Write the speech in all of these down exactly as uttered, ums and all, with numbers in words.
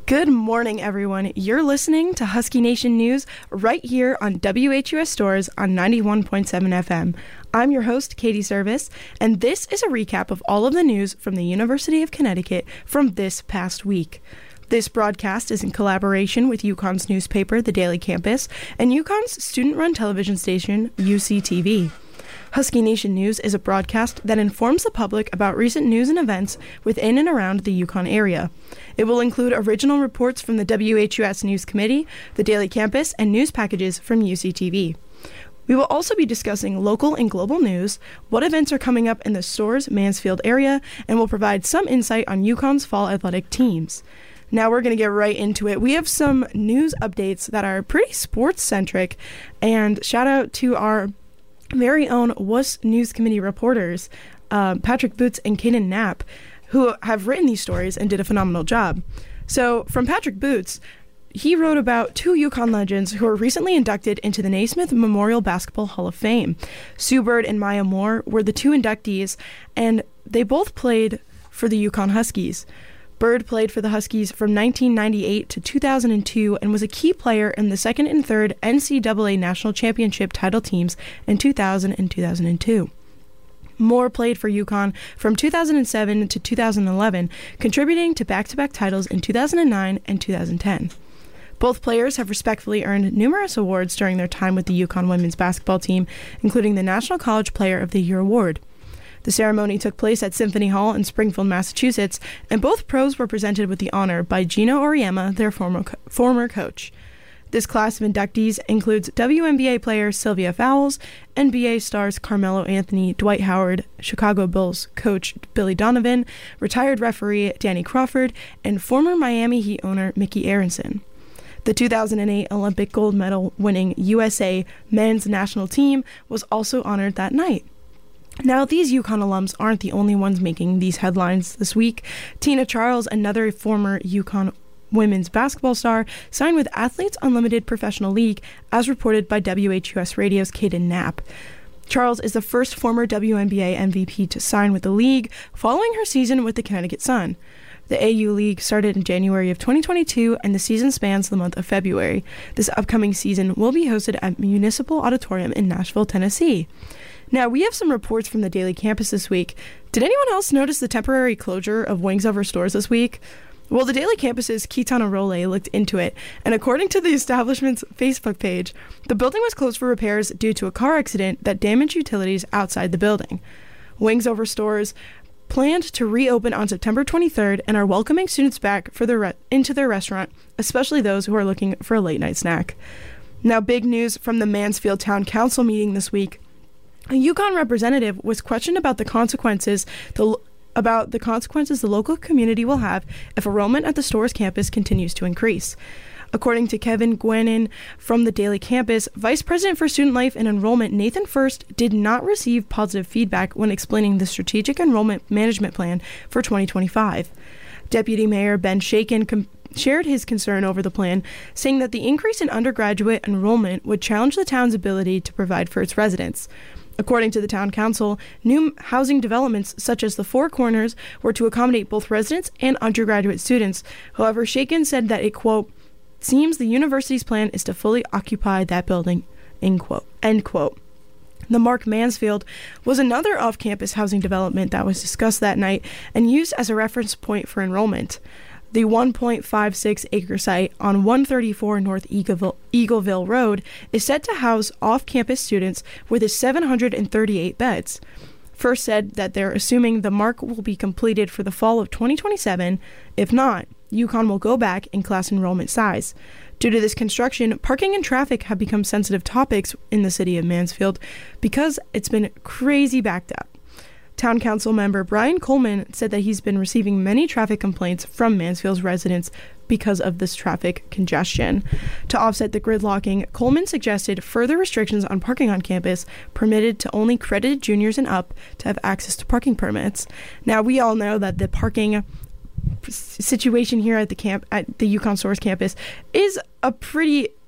Good morning, everyone. You're listening to Husky Nation News right here on W H U S Stores on ninety-one point seven F M. I'm your host, Katie Service, and this is a recap of all of the news from the University of Connecticut from this past week. This broadcast is in collaboration with UConn's newspaper, The Daily Campus, and UConn's student-run television station, U C T V. Husky Nation News is a broadcast that informs the public about recent news and events within and around the Yukon area. It will include original reports from the W H U S News Committee, the Daily Campus, and news packages from U C T V. We will also be discussing local and global news, what events are coming up in the Stores Mansfield area, and will provide some insight on UConn's fall athletic teams. Now we're going to get right into it. We have some news updates that are pretty sports-centric, and shout out to our very own W U S News Committee reporters, uh, Patrick Boots and Kaden Knapp, who have written these stories and did a phenomenal job. So from Patrick Boots, he wrote about two UConn legends who were recently inducted into the Naismith Memorial Basketball Hall of Fame. Sue Bird and Maya Moore were the two inductees, and they both played for the UConn Huskies. Bird played for the Huskies from nineteen ninety-eight to two thousand two and was a key player in the second and third N C double A National Championship title teams in two thousand and two thousand two. Moore played for UConn from two thousand seven to two thousand eleven, contributing to back-to-back titles in two thousand nine and two thousand ten. Both players have respectfully earned numerous awards during their time with the UConn women's basketball team, including the National College Player of the Year award. The ceremony took place at Symphony Hall in Springfield, Massachusetts, and both pros were presented with the honor by Gino Auriemma, their former co- former coach. This class of inductees includes W N B A player Sylvia Fowles, N B A stars Carmelo Anthony, Dwight Howard, Chicago Bulls coach Billy Donovan, retired referee Danny Crawford, and former Miami Heat owner Mickey Aronson. The two thousand eight Olympic gold medal winning U S A men's national team was also honored that night. Now, these UConn alums aren't the only ones making these headlines this week. Tina Charles, another former UConn women's basketball star, signed with Athletes Unlimited Professional League, as reported by W H U S Radio's Kaden Knapp. Charles is the first former W N B A M V P to sign with the league, following her season with the Connecticut Sun. The A U League started in January of twenty twenty-two, and the season spans the month of February. This upcoming season will be hosted at Municipal Auditorium in Nashville, Tennessee. Now, we have some reports from the Daily Campus this week. Did anyone else notice the temporary closure of Wings Over Stores this week? Well, the Daily Campus's Keaton Arole looked into it, and according to the establishment's Facebook page, the building was closed for repairs due to a car accident that damaged utilities outside the building. Wings Over Stores planned to reopen on September twenty-third and are welcoming students back for their re- into their restaurant, especially those who are looking for a late-night snack. Now, big news from the Mansfield Town Council meeting this week. A UConn representative was questioned about the consequences the about the consequences the local community will have if enrollment at the Stores campus continues to increase. According to Kevin Gwenin from the Daily Campus, Vice President for Student Life and Enrollment Nathan First did not receive positive feedback when explaining the strategic enrollment management plan for twenty twenty-five. Deputy Mayor Ben Shaken com- shared his concern over the plan, saying that the increase in undergraduate enrollment would challenge the town's ability to provide for its residents. According to the town council, new housing developments such as the Four Corners were to accommodate both residents and undergraduate students. However, Shaken said that it, quote, seems the university's plan is to fully occupy that building, end quote. End quote. The Mark Mansfield was another off-campus housing development that was discussed that night and used as a reference point for enrollment. The one point five six acre site on one thirty-four North Eagleville, Eagleville Road is set to house off-campus students with its seven hundred thirty-eight beds. First said that they're assuming the mark will be completed for the fall of twenty twenty-seven. If not, UConn will go back in class enrollment size. Due to this construction, parking and traffic have become sensitive topics in the city of Mansfield because it's been crazy backed up. Town Council member Brian Coleman said that he's been receiving many traffic complaints from Mansfield's residents because of this traffic congestion. To offset the gridlocking, Coleman suggested further restrictions on parking on campus, permitted to only credited juniors and up to have access to parking permits. Now, we all know that the parking situation here at the camp at the UConn Stores campus is a pretty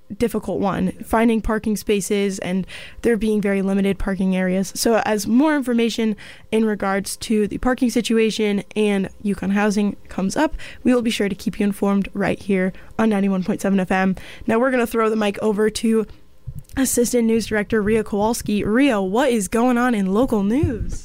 difficult one, finding parking spaces and there being very limited parking areas. So as more information in regards to the parking situation and Yukon Housing comes up, we will be sure to keep you informed right here on ninety-one point seven F M. Now we're going to throw the mic over to Assistant News Director Ria Kowalski. Ria, what is going on in local news?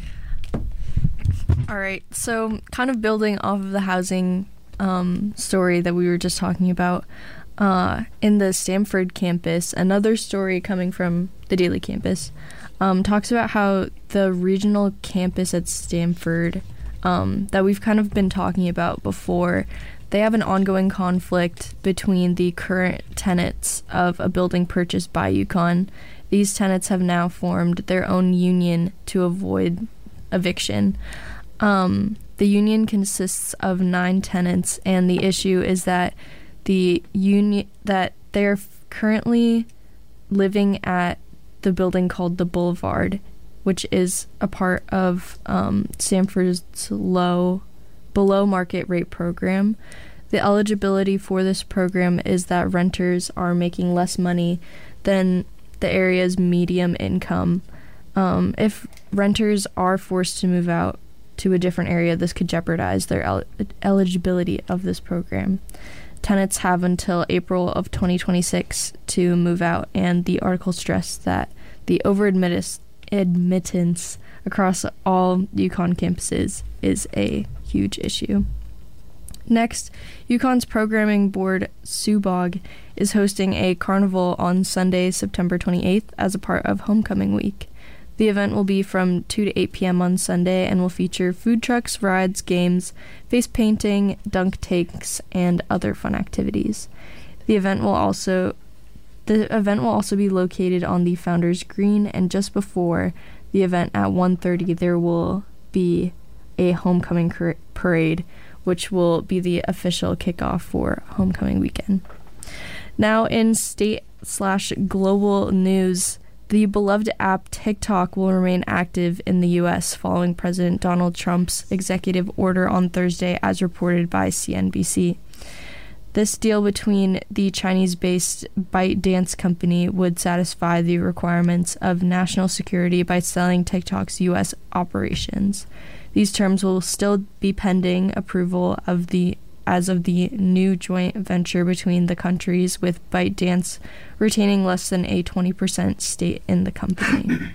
All right, so kind of building off of the housing um, story that we were just talking about, uh, in the Stamford campus, another story coming from the Daily campus um, talks about how the regional campus at Stamford um, that we've kind of been talking about before, they have an ongoing conflict between the current tenants of a building purchased by Yukon. These tenants have now formed their own union to avoid eviction. Um, the union consists of nine tenants, and the issue is that the union that they're currently living at the building called the Boulevard, which is a part of um, Stamford's low below market rate program. The eligibility for this program is that renters are making less money than the area's medium income. Um, if renters are forced to move out to a different area, this could jeopardize their el- eligibility of this program. Tenants have until April of twenty twenty-six to move out, and the article stressed that the over-admittance admittance across all Yukon campuses is a huge issue. Next, Yukon's programming board, Subog, is hosting a carnival on Sunday, September twenty-eighth, as a part of Homecoming Week. The event will be from two to eight p.m. on Sunday and will feature food trucks, rides, games, face painting, dunk tanks, and other fun activities. The event will also the event will also be located on the Founders Green, and just before the event at one thirty, there will be a homecoming cur- parade, which will be the official kickoff for Homecoming Weekend. Now in state slash global news, the beloved app TikTok will remain active in the U S following President Donald Trump's executive order on Thursday, as reported by C N B C. This deal between the Chinese-based ByteDance company would satisfy the requirements of national security by selling TikTok's U S operations. These terms will still be pending approval of the as of the new joint venture between the countries, with ByteDance retaining less than a twenty percent stake in the company.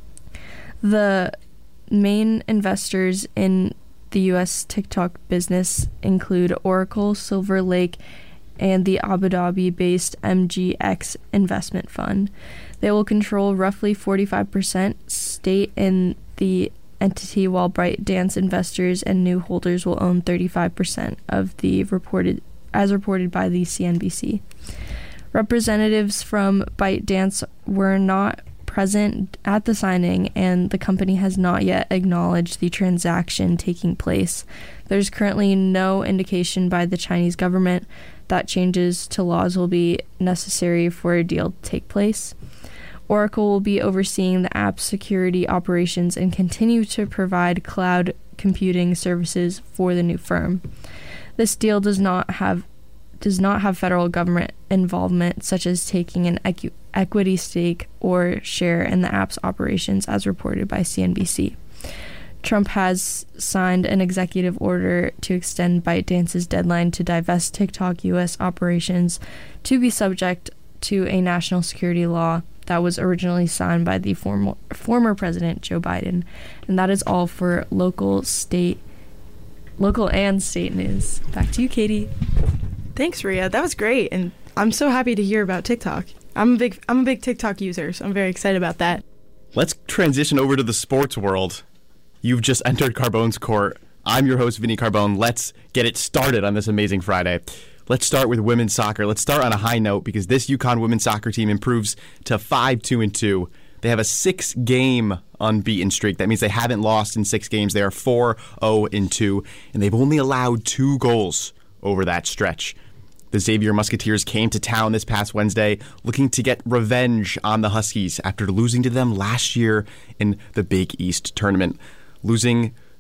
The main investors in the U S TikTok business include Oracle, Silver Lake, and the Abu Dhabi-based M G X Investment Fund. They will control roughly forty-five percent stake in the entity, while ByteDance investors and new holders will own thirty-five percent of the reported, as reported by the C N B C. Representatives from ByteDance were not present at the signing, and the company has not yet acknowledged the transaction taking place. There's currently no indication by the Chinese government that changes to laws will be necessary for a deal to take place. Oracle will be overseeing the app's security operations and continue to provide cloud computing services for the new firm. This deal does not have does not have federal government involvement, such as taking an equ- equity stake or share in the app's operations, as reported by C N B C. Trump has signed an executive order to extend ByteDance's deadline to divest TikTok U S operations to be subject to a national security law that was originally signed by the former former President Joe Biden. And that is all for local, state, local and state news. Back to you, Katie. Thanks, Ria. That was great, and I'm so happy to hear about TikTok. I'm a big I'm a big TikTok user, so I'm very excited about that. Let's transition over to the sports world. You've just entered Carbone's court. I'm your host, Vinny Carbone. Let's get it started on this amazing Friday. Let's start with women's soccer. Let's start on a high note, because this Yukon women's soccer team improves to five two and two. They have a six-game unbeaten streak. That means they haven't lost in six games. They are four oh and two, and they've only allowed two goals over that stretch. The Xavier Musketeers came to town this past Wednesday looking to get revenge on the Huskies after losing to them last year in the Big East tournament. Losing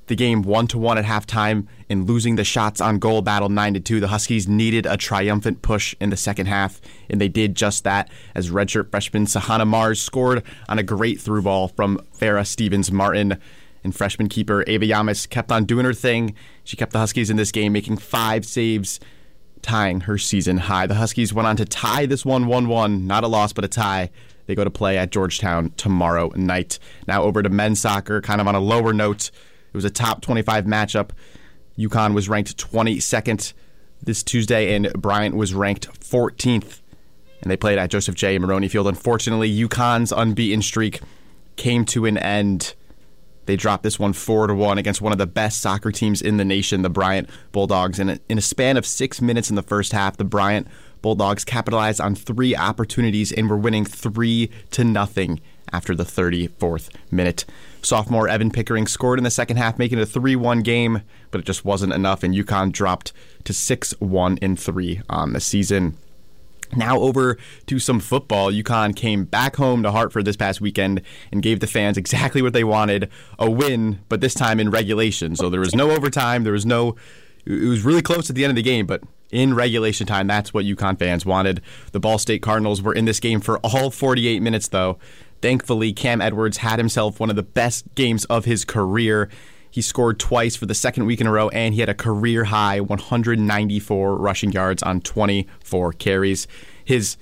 the game one to one at halftime and losing the shots on goal battle nine to two. The Huskies needed a triumphant push in the second half, and they did just that as redshirt freshman Sahana Mars scored on a great through ball from Farrah Stevens Martin. And freshman keeper Ava Yamas kept on doing her thing. She kept the Huskies in this game, making five saves, tying her season high. The Huskies went on to tie this one one one. Not a loss, but a tie. They go to play at Georgetown tomorrow night. Now over to men's soccer, kind of on a lower note. It was a top twenty-five matchup. UConn was ranked twenty-second this Tuesday, and Bryant was ranked fourteenth. And they played at Joseph J. Maroney Field. Unfortunately, UConn's unbeaten streak came to an end. They dropped this one four to one against one of the best soccer teams in the nation, the Bryant Bulldogs. And in a span of six minutes in the first half, the Bryant Bulldogs capitalized on three opportunities and were winning three to nothing after the thirty-fourth minute. Sophomore Evan Pickering scored in the second half, making it a three one game, but it just wasn't enough, and UConn dropped to six one and three on the season. Now over to some football. UConn came back home to Hartford this past weekend and gave the fans exactly what they wanted, a win, but this time in regulation. So there was no overtime. There was no – it was really close at the end of the game, but in regulation time, that's what UConn fans wanted. The Ball State Cardinals were in this game for all forty-eight minutes, though. Thankfully, Cam Edwards had himself one of the best games of his career. He scored twice for the second week in a row, and he had a career-high one hundred ninety-four rushing yards on twenty-four carries. His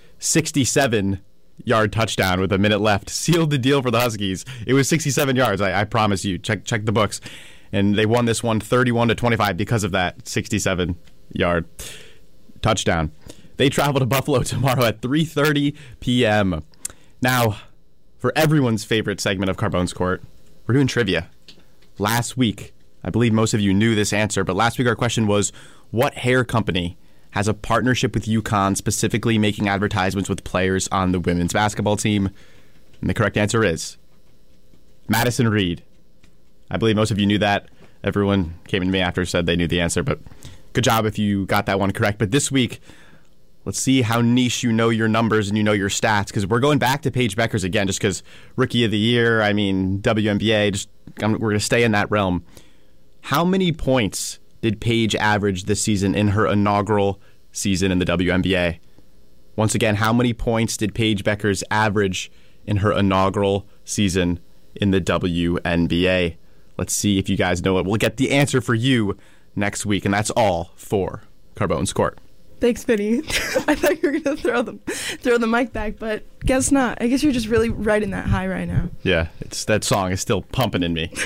sixty-seven-yard touchdown with a minute left sealed the deal for the Huskies. It was sixty-seven yards, I, I promise you. Check check the books. And they won this one thirty-one to twenty-five because of that sixty-seven-yard touchdown. They travel to Buffalo tomorrow at three thirty p.m. Now, for everyone's favorite segment of Carbone's Court, we're doing trivia. Last week, I believe most of you knew this answer, but last week our question was, what hair company has a partnership with UConn, specifically making advertisements with players on the women's basketball team? And the correct answer is Madison Reed. I believe most of you knew that. Everyone came to me after, said they knew the answer, but good job if you got that one correct. But this week, let's see how niche you know your numbers and you know your stats, because we're going back to Paige Beckers again, just because Rookie of the Year, I mean, W N B A, just we're going to stay in that realm. How many points did Paige average this season in her inaugural season in the W N B A? Once again, how many points did Paige Beckers average in her inaugural season in the W N B A? Let's see if you guys know it. We'll get the answer for you next week, and that's all for Carbone's Court. Thanks, Vinny. I thought you were going to throw the, throw the mic back, but guess not. I guess you're just really riding that high right now. Yeah, it's that song is still pumping in me.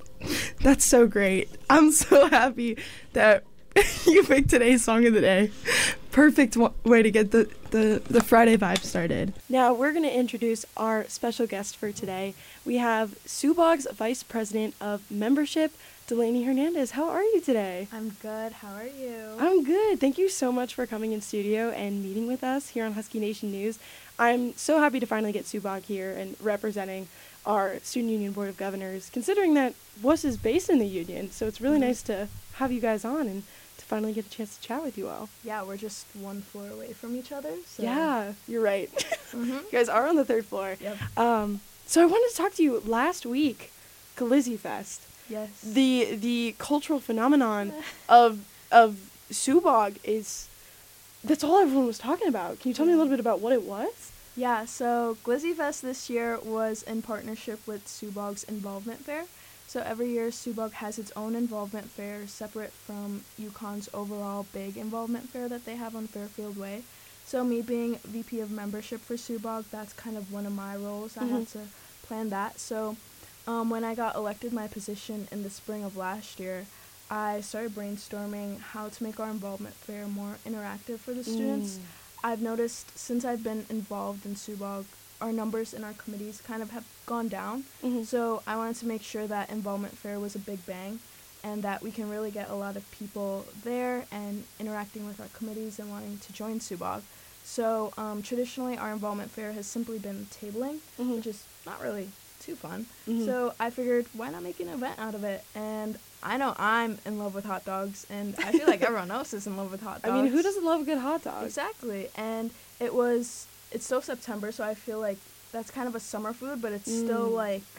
That's so great. I'm so happy that you picked today's song of the day. Perfect w- way to get the, the, the Friday vibe started. Now, we're going to introduce our special guest for today. We have Soo Bog's Vice President of Membership, Delaney Hernandez. How are you today? I'm good. How are you? I'm good. Thank you so much for coming in studio and meeting with us here on Husky Nation News. I'm so happy to finally get Soo Bog here and representing our Student Union Board of Governors, considering that W U S is based in the union. So it's really mm-hmm. nice to have you guys on and to finally get a chance to chat with you all. Yeah, we're just one floor away from each other. So. Yeah, you're right. Mm-hmm. You guys are on the third floor. Yep. Um, so I wanted to talk to you last week, Glizzy Fest. Yes. The the cultural phenomenon of of Soo Bog is, that's all everyone was talking about. Can you tell me a little bit about what it was? Yeah, so Glizzy Fest this year was in partnership with Soo Bog's Involvement Fair. So every year Soo Bog has its own involvement fair separate from UConn's overall big involvement fair that they have on Fairfield Way. So me being V P of membership for Soo Bog, that's kind of one of my roles. Mm-hmm. I had to plan that. So Um, when I got elected my position in the spring of last year, I started brainstorming how to make our involvement fair more interactive for the students. Mm. I've noticed since I've been involved in Soo Bog, our numbers in our committees kind of have gone down. Mm-hmm. So I wanted to make sure that involvement fair was a big bang and that we can really get a lot of people there and interacting with our committees and wanting to join Soo Bog. So um, traditionally our involvement fair has simply been tabling, mm-hmm. which is not really too fun. Mm-hmm. So I figured, why not make an event out of it? And I know I'm in love with hot dogs, and I feel like everyone else is in love with hot dogs. I mean, who doesn't love a good hot dog? Exactly. And it was, it's still September, so I feel like that's kind of a summer food, but it's mm. still like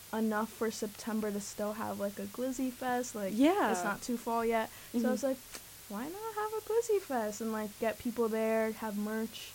enough for September to still have like a Glizzy Fest. Like, Yeah. it's not too fall yet. Mhm. So I was like, why not have a Glizzy Fest and like get people there, have merch,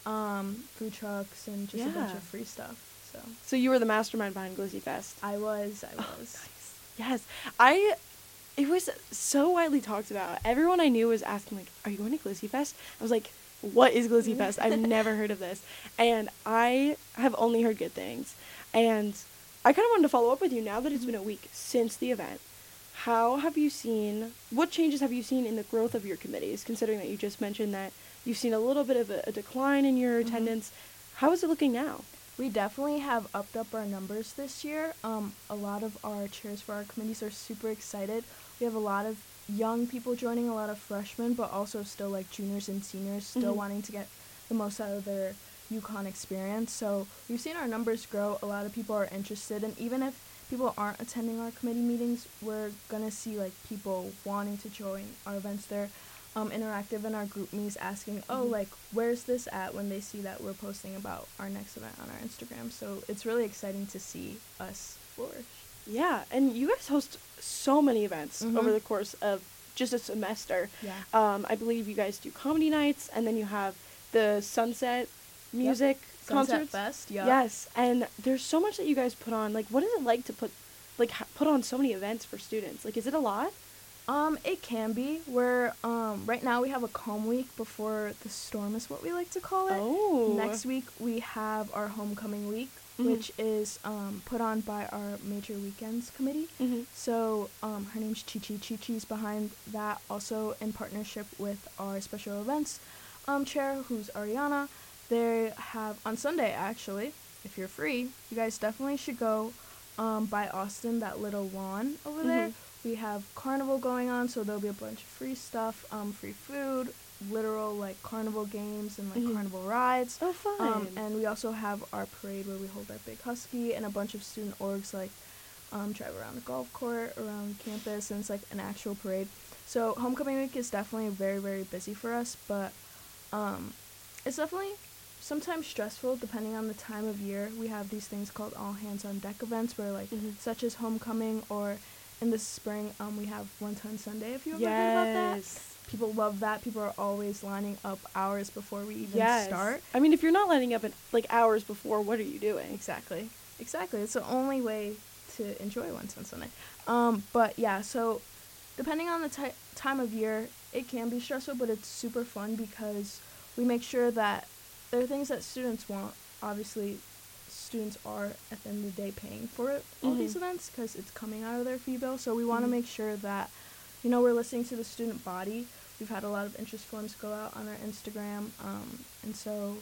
um, food trucks, and just a bunch Yeah. of free stuff. So So you were the mastermind behind Glizzy Fest. I was, I Oh, was. nice. Yes. I it was so widely talked about. Everyone I knew was asking like, "Are you going to Glizzy Fest?" I was like, "What is Glizzy Fest? I've never heard of this." And I have only heard good things. And I kind of wanted to follow up with you now that it's been a week since the event. How have you seen, what changes have you seen in the growth of your committees, considering that you just mentioned that you've seen a little bit of a, a decline in your Mhm. attendance? How is it looking now? We definitely have upped up our numbers this year. Um, a lot of our chairs for our committees are super excited. We have a lot of young people joining, a lot of freshmen, but also still like juniors and seniors still Mhm. wanting to get the most out of their UConn experience. So we've seen our numbers grow. A lot of people are interested, and even if people aren't attending our committee meetings, we're gonna see like people wanting to join our events. They're um, interactive in our group meets, asking, "Oh, Mhm. like where's this at?" when they see that we're posting about our next event on our Instagram. So it's really exciting to see us flourish. Yeah, and you guys host so many events Mhm. over the course of just a semester. Yeah. Um, I believe you guys do comedy nights, and then you have the Sunset music Sunset concerts. Fest. Yeah. Yes, and there's so much that you guys put on. Like, what is it like to put, like, ha- put on so many events for students? Like, is it a lot? Um, it can be. We're um right now we have a calm week before the storm is what we like to call it. Oh, Next week we have our homecoming week, Mhm. which is um put on by our major weekends committee. Mhm. So um her name's Chi Chi. Chi Chi's behind that, also in partnership with our special events um chair, who's Ariana. They have on Sunday actually, if you're free, you guys definitely should go um by Austin, that little lawn over there. Mhm. We have carnival going on, so there'll be a bunch of free stuff, um, free food, literal like carnival games and like Mhm. carnival rides. Oh, fun. Um, and we also have our parade where we hold our big husky, and a bunch of student orgs like um, drive around the golf court, around campus, and it's like an actual parade. So homecoming week is definitely very, very busy for us, but um, it's definitely sometimes stressful depending on the time of year. We have these things called all hands on deck events where like Mhm. such as homecoming, or in the spring um, we have One Ton Sunday, if you ever heard about that. Yes. People love that. People are always lining up hours before we even Yes. start. I mean, if you're not lining up at like hours before, what are you doing? Exactly. Exactly. It's the only way to enjoy One Ton Sunday. Um, but yeah, so depending on the ti- time of year, it can be stressful, but it's super fun because we make sure that there are things that students want. Obviously, students are at the end of the day paying for it, all Mhm. these events, because it's coming out of their fee bill. So we want to Mhm. make sure that, you know, we're listening to the student body. We've had a lot of interest forms go out on our Instagram, um, and so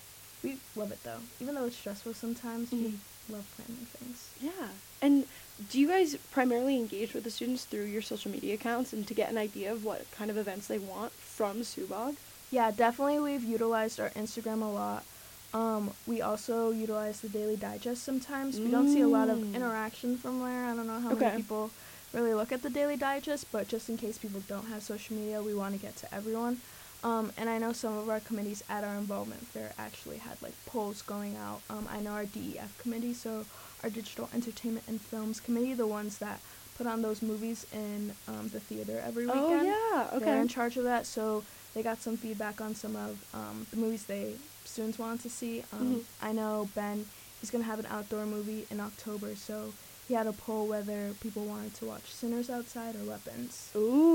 we love it though. Even though it's stressful sometimes, Mhm. we love planning things. Yeah. And do you guys primarily engage with the students through your social media accounts and to get an idea of what kind of events they want from Subog? Yeah, definitely we've utilized our Instagram a lot. Um, we also utilize the Daily Digest sometimes. We don't see a lot of Mm. interaction from there. I don't know how Okay. many people really look at the Daily Digest, but just in case people don't have social media, we want to get to everyone. Um, and I know some of our committees at our involvement fair actually had like polls going out. Um, I know our D E F committee, so our Digital Entertainment and Films committee, the ones that put on those movies in um, the theater every weekend. Oh, yeah. They're in Okay. charge of that, so they got some feedback on some of um, the movies they students wanted to see. Um, Mhm. I know Ben, he's gonna have an outdoor movie in October, so he had a poll whether people wanted to watch Sinners Outside or Weapons.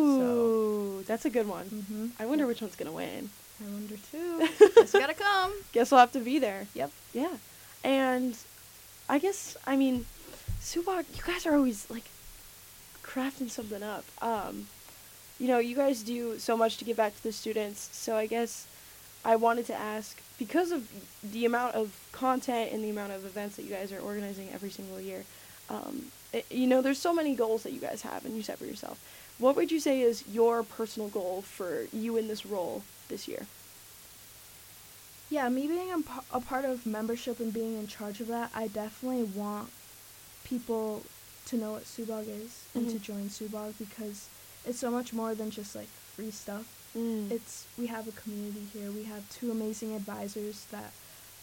Ooh, that's a good one. Mm-hmm. I wonder which one's going to win. I wonder too. Guess you gotta come. Guess we'll have to be there. Yep. Yeah. And I guess, I mean, Subog, you guys are always, like, crafting something up. Um, you know, you guys do so much to give back to the students, so I guess I wanted to ask, because of the amount of content and the amount of events that you guys are organizing every single year, um, it, you know, there's so many goals that you guys have and you set for yourself. What would you say is your personal goal for you in this role this year? Yeah, me being a, pa- a part of membership and being in charge of that, I definitely want people to know what Subog is and to Mhm. join Subog, because it's so much more than just like free stuff. Mm. It's we have a community here. We have two amazing advisors that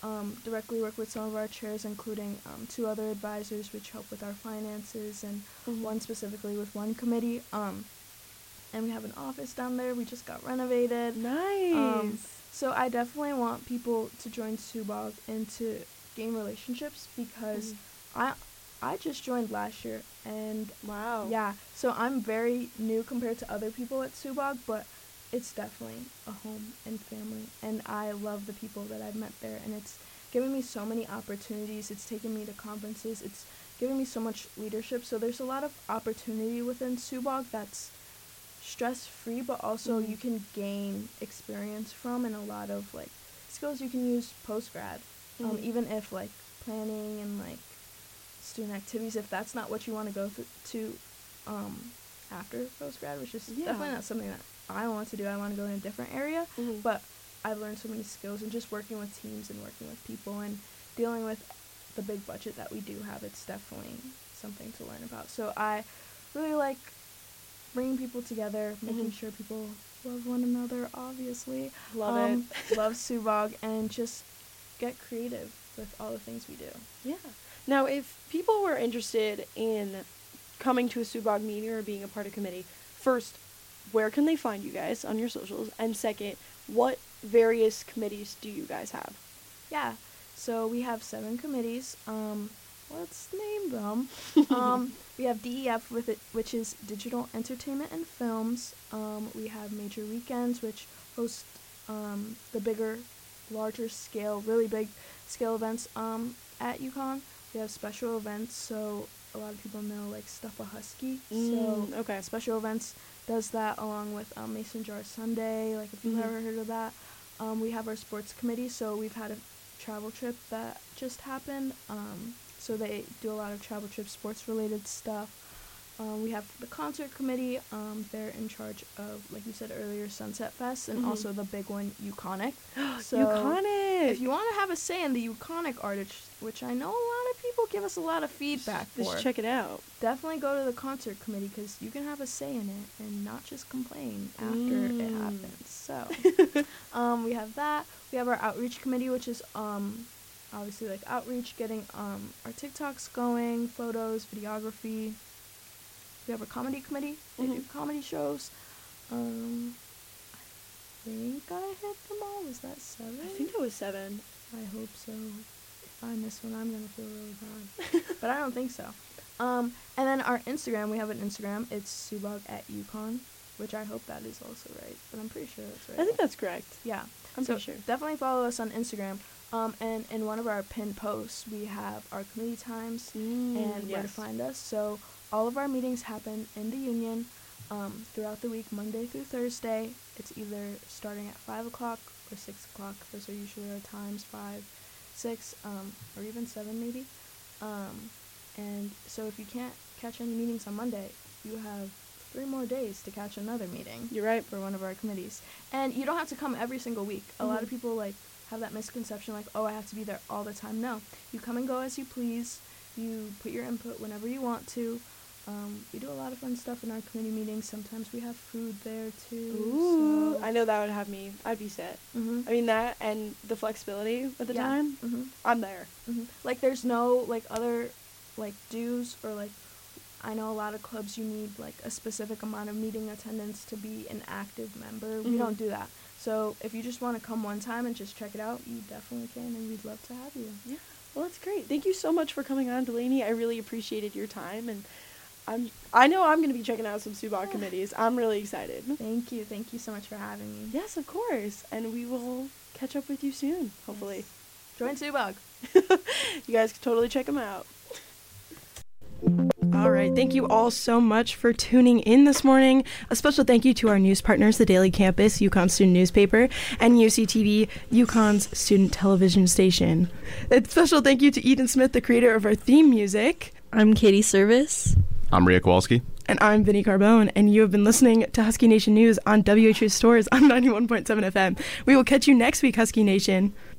um, directly work with some of our chairs, including um, two other advisors, which help with our finances, and Mhm. one specifically with one committee. Um, and we have an office down there. We just got renovated. Nice. Um, so I definitely want people to join Subog and to gain relationships, because Mhm. I I just joined last year, and Wow. yeah, so I'm very new compared to other people at Subog, but it's definitely a home and family, and I love the people that I've met there, and it's given me so many opportunities. It's taken me to conferences. It's given me so much leadership. So there's a lot of opportunity within Subog that's stress-free, but also Mhm. you can gain experience from, and a lot of like skills you can use post-grad, um, Mhm. even if like planning and like student activities, if that's not what you want to go th- to um, after post-grad, which is Yeah. definitely not something that I want to do. I want to go in a different area, Mhm. but I've learned so many skills, and just working with teams and working with people and dealing with the big budget that we do have, it's definitely something to learn about. So I really like bringing people together, making Mhm. sure people love one another, obviously. Love um, it. Love Subog, and just get creative with all the things we do. Yeah. Now, if people were interested in coming to a Subog meeting or being a part of committee, first, where can they find you guys on your socials? And second, what various committees do you guys have? Yeah, so we have seven committees. Um, let's name them. um, we have D E F, with it, which is Digital Entertainment and Films. Um, we have Major Weekends, which host um, the bigger, larger scale, really big scale events um, at UConn. We have special events, so a lot of people know like Stuff a Husky. Mm, so okay. special events does that, along with um, Mason Jar Sunday, like if you've Mhm. ever heard of that. Um, we have our sports committee, so we've had a travel trip that just happened. Um, so they do a lot of travel trip, sports related stuff. Um, we have the concert committee. Um, they're in charge of, like you said earlier, Sunset Fest, and Mhm. also the big one, UConic. So Euconic! if you want to have a say in the UConic artist, which I know a lot of people give us a lot of feedback Just for, check it out. definitely go to the concert committee, because you can have a say in it and not just complain after Mm. it happens. So um, we have that. We have our outreach committee, which is um, obviously like outreach, getting um, our TikToks going, photos, videography. We have our comedy committee. They do Mhm. comedy shows. Um, I think I hit them all. Was that seven? I think that was seven. I hope so. If I miss one, I'm gonna feel really bad. But I don't think so. Um, and then our Instagram, we have an Instagram. It's Subog at UConn, which I hope that is also right. But I'm pretty sure that's right. I think that's correct. yeah. I'm so pretty sure. definitely follow us on Instagram. Um, and in one of our pinned posts, we have our committee times Mm, and where to yes. find us. So all of our meetings happen in the Union um, throughout the week, Monday through Thursday. It's either starting at five o'clock or six o'clock. Those are usually our times, five, six, um, or even seven maybe. Um, and so if you can't catch any meetings on Monday, you have three more days to catch another meeting You're right. for one of our committees. And you don't have to come every single week. A lot of Mhm. people like have that misconception like, oh, I have to be there all the time. No, you come and go as you please. You put your input whenever you want to. Um, we do a lot of fun stuff in our committee meetings. Sometimes we have food there too. Ooh, so. I know that would have me. I'd be set. Mhm. I mean, that and the flexibility at the Yeah. time, Mhm. I'm there. Mhm. Like there's no like other like dues, or like I know a lot of clubs you need like a specific amount of meeting attendance to be an active member. We Mhm. don't do that. So if you just want to come one time and just check it out, you definitely can, and we'd love to have you. Yeah. Well, that's great. Thank you so much for coming on, Delaney. I really appreciated your time, and I'm I know I'm going to be checking out some Subog committees. I'm really excited. Thank you. Thank you so much for having me. Yes, of course. And we will catch up with you soon, hopefully. Join Subog. You guys can totally check them out. All right. Thank you all so much for tuning in this morning. A special thank you to our news partners, the Daily Campus, UConn Student Newspaper, and U C T V, UConn's student television station. A special thank you to Eden Smith, the creator of our theme music. I'm Katie Service. I'm Ria Kowalski. And I'm Vinny Carbone, and you have been listening to Husky Nation News on W H U Stores on ninety-one point seven F M. We will catch you next week, Husky Nation.